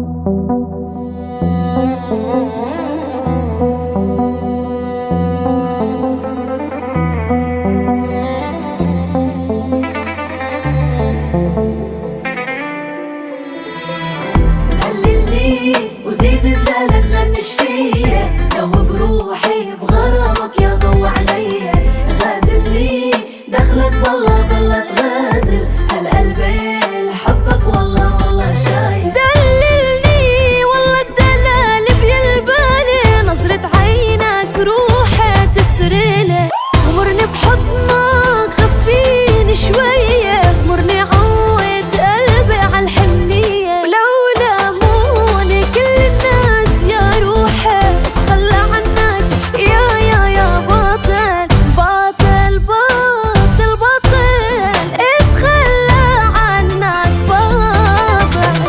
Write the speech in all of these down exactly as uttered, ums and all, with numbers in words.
وزيد دلالك غنش فيا، لو بروحي بغرامك يا ضو عليا. غازل لي دخلك بالله بالله تغازل، هالقلب لحبك والله والله شايل. دللني والله الدلال بيلباني، نظرة عينك روحي تسريلي. غمرني بحضنك خفيني شوية، غمرني عود قلبي عالحنية. ولولا موني كل الناس يا روحي تخلى عنك، يا يا يا باطل باطل باطل باطل اتخلى عنك باطل.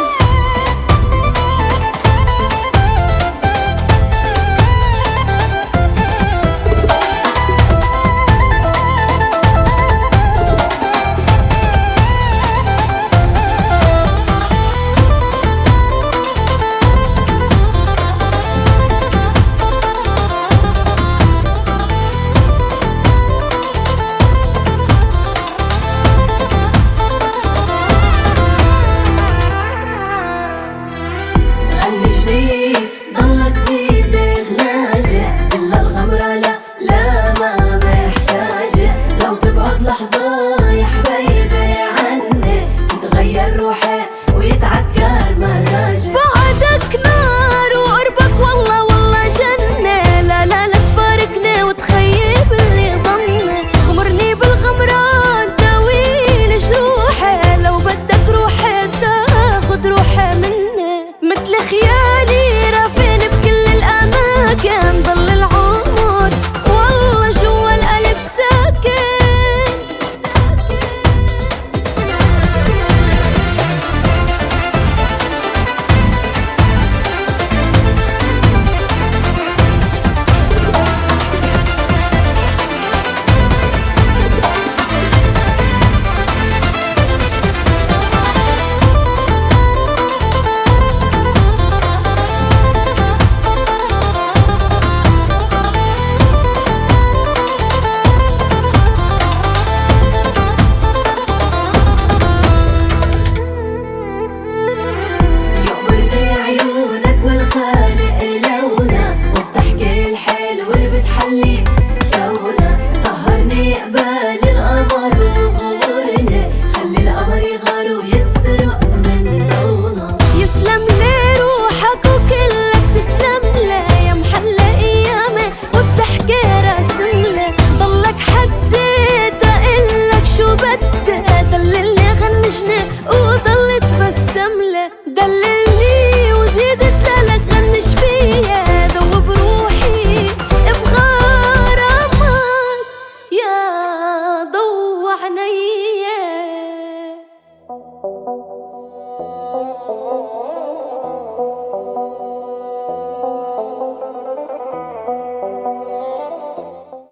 ضلك زيد تناجع، إلا الغمرة لا لا ما محتاجة. لو تبعد لحظة يا حبايبي عني، تتغير روحي ويتعكر مزاجي. بعدك نار وقربك والله والله جنة، لا لا لا تفارقني وتخيب اللي ظني. غمرني بالغمران داويلي جروحي، لو بدك روحي تاخد روحي مني. مثل خيالي رافين بكل الأماكن، ضل العمر والله جوا القلب ساكن ساكن. والخالق لونا والضحكة الحلوة اللي بتحلي جونا. سهرني قبال القمر وغمرني، خلي القمر يغار ويسرق من ضونا. يسلم لي روحك وكلك تسلم لي، يا محلى ايامي والضحكة راسم لي. ضلك حديت اقلك شو بدي، دللني غنجني وضل تبسم لي. دللني